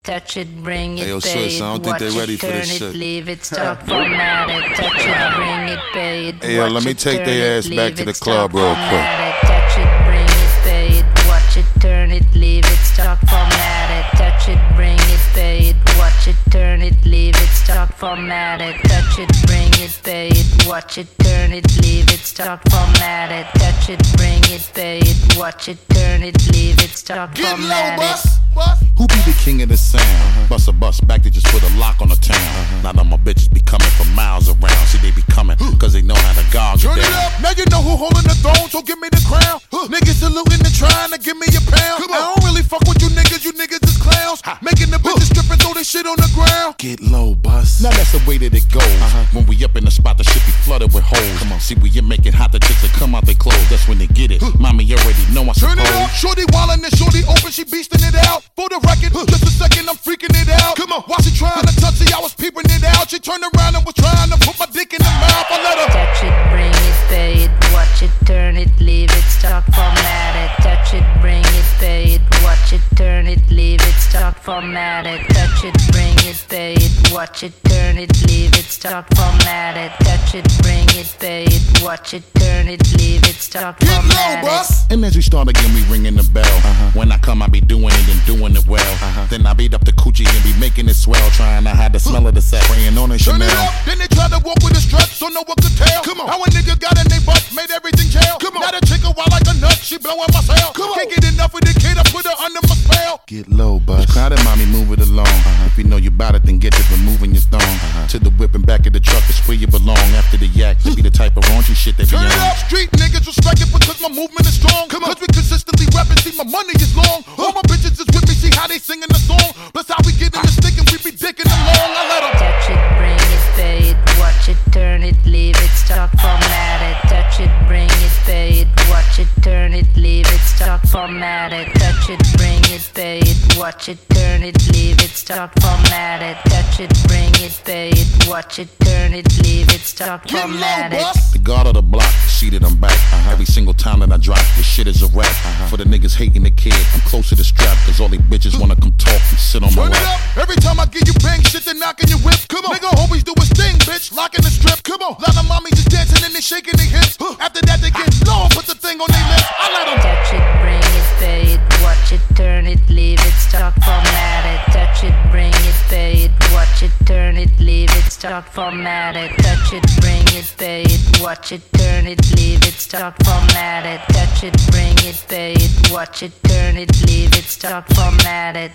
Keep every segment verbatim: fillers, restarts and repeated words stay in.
Touch it, bring it, Hey, yo, pay Swiss, it, I don't think watch they ready it, for turn this it, shit. leave it, stop, format it. Touch it, bring it, pay it, Hey, yo, watch let me it, take turn their it, ass back leave to it, the stop, club real quick. format it. Touch it, bring it, pay it, watch it, turn it, leave it, stop, format it. Touch it, bring it, pay it, watch it, turn it, leave it, stop, format it. Touch it, bring it, pay it, watch it, turn it, leave it, stop, format it. Touch it, bring it, pay it, watch it, turn it, leave it, stop, Get low, format it. bus, bus. Who be the king of the sound? Uh-huh. Bust a bus back to just put a lock on the town. Uh-huh. Now that my bitches be coming from miles around. See, they be coming, cause they know how to guard Turn it it down. up, now you know who holding the throne, so give me the crown. Huh. Niggas saluting and trying to give me a pound. I don't really fuck with you niggas, you niggas is clowns. Ha. Making the bitches strip and throw this shit on the ground. Get low, bus. Now that's the way that it goes. Uh-huh. When we up in the spot, the shit be flooded with holes. Come on, see, we you make it hot, the chicks that come out they clothes. That's when they get it. Huh. Mommy, you already know I Turn suppose. it up, shorty wildin' and shorty open, she beastin' it out. For the record, huh. Just a second, I'm freaking it out. Come on, while she trying to touch it, I was peeping it out. She turned around and was trying to put my dick in the mouth. I let her Touch it, bring it, pay it, watch it, turn it, leave it, stop, format it. Touch it, bring it, pay it, watch it, turn it, leave it, stop, format it. Touch it, bring it, pay it, watch it, turn it, leave it, stop, format it. Touch it, bring it, pay it, watch it, turn it, leave it, stop, get low, format it. bus. And as we start again, we ringing the bell. Uh-huh. When I come, I be doing it and doing it well. Uh-huh. Then I beat up the coochie and be making it swell. Trying to hide the smell of the sack, spraying on a Turn Chanel. it up, then they try to walk with a strut, so no one could tell. Come on, how a nigga got in they butt, made everything jail. Come on, now the chick a wild like a nut, she blowing my cell. Come on, can't get enough of the kid, I put her under my spell. Get low, bus. Crowded, mommy, move it along. Uh-huh. If you know you bout it, then get to removing your thong. Uh-huh. To the whip and back of the truck is where you belong. After the yak, to be the type of raunchy shit that be Turn on. it up, street niggas respect it because my movement is strong. Come on, cause we consistently rapping, see my money is long. All my bitches is with me, see how they singing the song. Plus how we get in the stick and we be dicking along. I let them Touch it, bring it, pay it, watch it, turn it, leave it, stop, format it. Touch it, bring it, pay it, watch it, turn it, leave it, stop, format it. Touch it, bring it, pay it, watch it, turn it, leave it, stop, format it. Touch it, bring it, pay it, watch it, turn it, leave it, stop, get low, format it. bus. The guard of the block, seated I'm back. Uh-huh. Every single time that I drop, this shit is a rap. Uh-huh. For the niggas hating the kid, I'm close to the strap. Cause all they bitches wanna come talk and sit on my Turn it lap. up, every time I give you bang shit, they knocking your whip. Come on, nigga always do his thing, bitch, locking the strip. Come on, lot of mommies just dancing and they shaking their hips. Huh. After that they get low, put the thing on their lips. I let them Touch it, bring it, pay it, watch it, turn it, leave it, stop, format it. Touch it, bring it, pay it, watch it, turn it, leave it, stop, format it. Touch it, bring it, pay it, watch it, turn it, leave it, stop, format it. Touch it, bring it, pay it, watch it, turn it, leave it, stop, format it.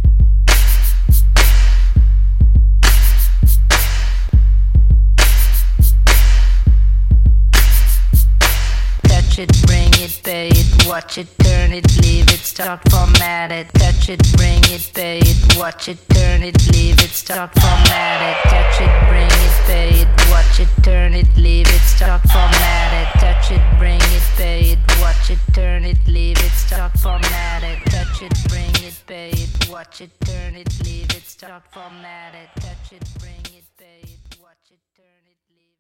Touch it, bring it, pay it, watch it, turn it, leave it, stop, format it. Touch it, bring it, pay it, watch it, turn it, leave it, stop, format it. Touch it, bring it, pay it, watch it, turn it, leave it, stop, format it. Touch it, bring it, pay it, watch it, turn it, leave it, stop, format it. Touch it, bring it, pay it, watch it, turn it, leave it, stop, format it. Touch it, bring it, pay it, watch it, turn it.